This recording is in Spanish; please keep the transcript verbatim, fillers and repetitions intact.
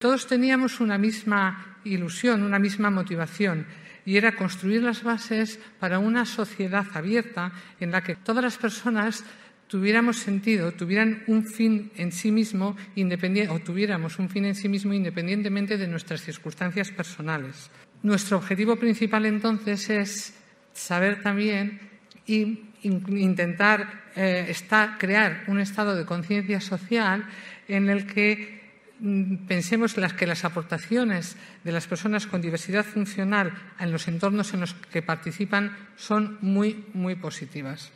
Todos teníamos una misma ilusión, una misma motivación, y era construir las bases para una sociedad abierta en la que todas las personas tuviéramos sentido, tuvieran un fin en sí mismo, independiente, o tuviéramos un fin en sí mismo independientemente de nuestras circunstancias personales. Nuestro objetivo principal entonces es saber también y intentar eh, estar, crear un estado de conciencia social en el que pensemos las que las aportaciones de las personas con diversidad funcional en los entornos en los que participan son muy, muy positivas.